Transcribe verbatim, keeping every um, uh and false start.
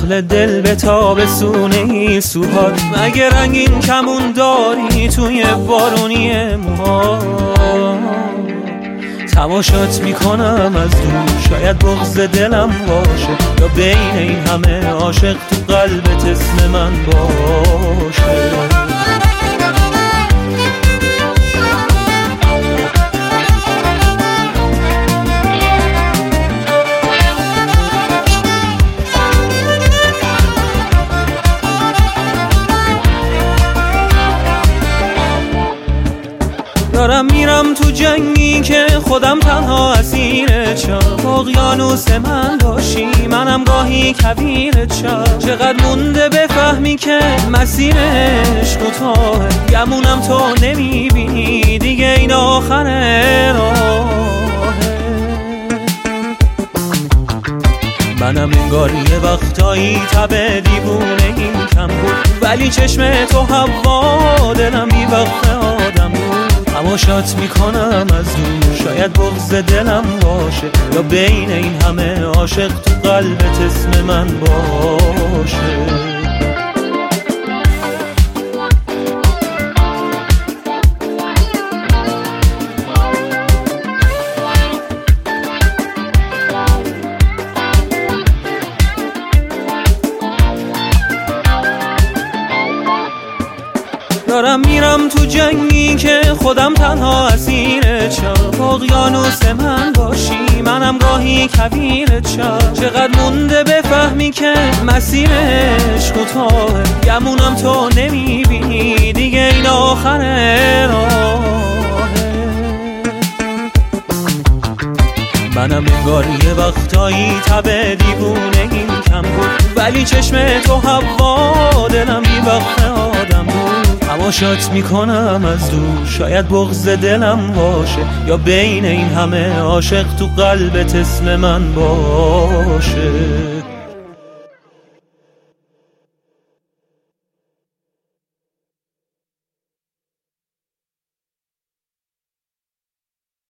نقل دل به تابستون این سوهاد. مگه رنگین کمون داری توی بارونی موها؟ تماشات میکنم از دور، شاید بغض دلم باشه یا بین این همه عاشق تو قلبت اسم من باشه. دارم میرم تو جنگی که خودم تنها اسیرت شم. اقیانوس من باشی منم گاهی کویرت شم. چقدر مونده بفهمی که مسیر عشق کوتاهه، گمونم تو نمیبینی دیگه این آخر راهه. منم انگار یه وقتایی تب دیوونه این کم بود، ولی چشم تو هوا دلم بی وقت آدم بود. تماشات میکنم از دور، شاید بغض دلم باشه یا بین این همه عاشق تو قلبت اسم من باشه. دارم میرم تو جنگی که خودم تنها اسیرت شم. اقیانوس من باشی منم گاهی کویرت شم. چقدر مونده بفهمی که مسیر عشق کوتاهه، گمونم تو نمیبینی دیگه این آخر راهه. منم انگار یه وقتایی تب دیوونه این کم بود، ولی چشم تو هوا دلم بی وقت آدم بود. تماشات میکنم از دور، شاید بغض دلم باشه یا بین این همه عاشق تو قلبت اسم من باشه.